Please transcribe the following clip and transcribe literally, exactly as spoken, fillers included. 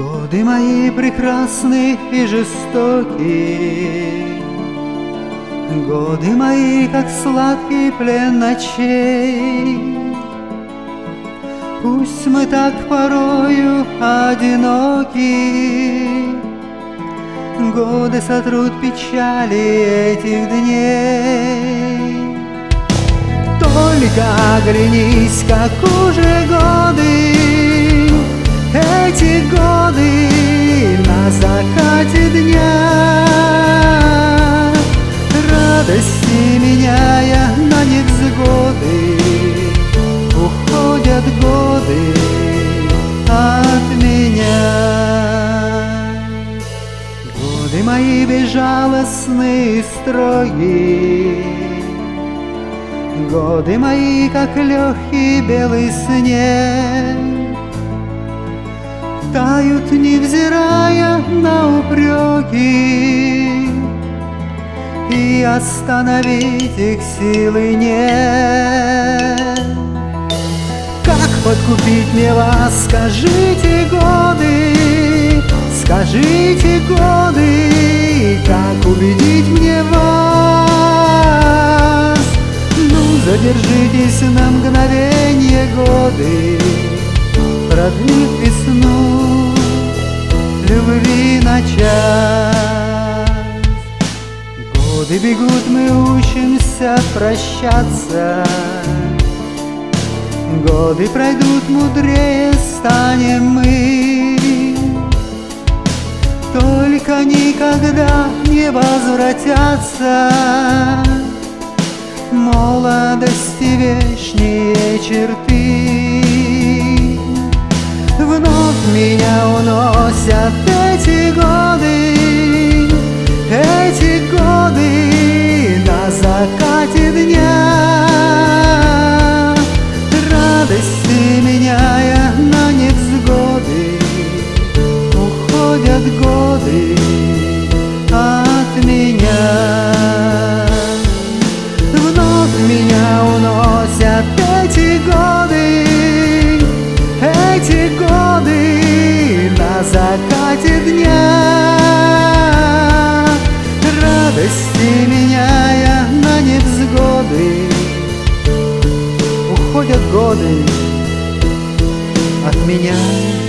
Годы мои прекрасны и жестоки, годы мои, как сладкий плен ночей. Пусть мы так порою одиноки, годы сотрут печали этих дней. Только оглянись, как уже годы, эти годы на закате дня, радости меняя на невзгоды, уходят годы от меня. Годы мои безжалостны и строги, годы мои, как легкий белый снег, тают, невзирая на упреки, и остановить их силы нет. Как подкупить мне вас, скажите, годы, скажите, годы, как убедить мне вас? Ну, задержитесь на мгновенье, годы, продлив весну любви на час. Годы бегут, мы учимся прощаться, годы пройдут, мудрее станем мы. Только никогда не возвратятся молодости вечные черты. Вновь меня уносят эти годы, эти годы на закате дня, радости меняя на невзгоды, уходят годы от меня. Вновь меня уносят эти годы, эти годы на закате дня, радости меняя на невзгоды, уходят годы от меня.